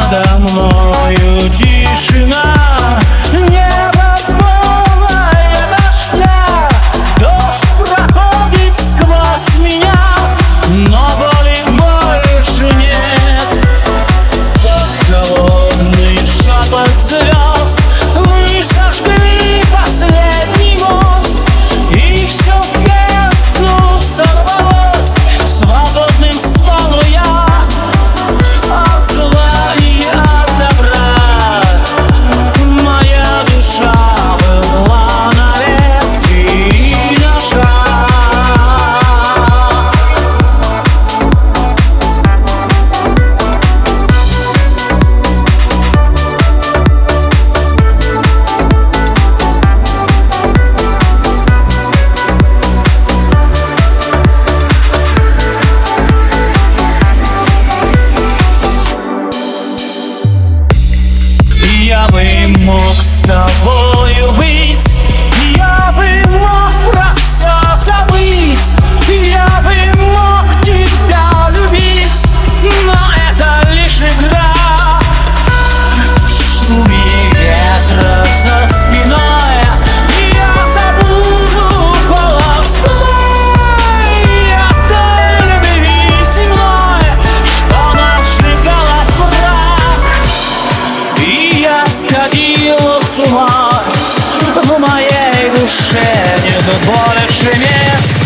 надо мною тишина, небо полное дождя. Дождь проходит сквозь меня, но боли больше нет. Под холодный шепот звезд мы сожгли последний мост, и все в бездну сорвалось. Свободным стану я от зла и от добра. Моя душа была на лезвии ножа. Я бы мог с тобою быть, я бы мог про все забыть, я бы мог тебя любить, но это лишь игра. В шуме ветра за спиной я забуду голос твой, о той любви земной, что нас сжигала в прах. И я сходил с ума, в моей душе нет больше места.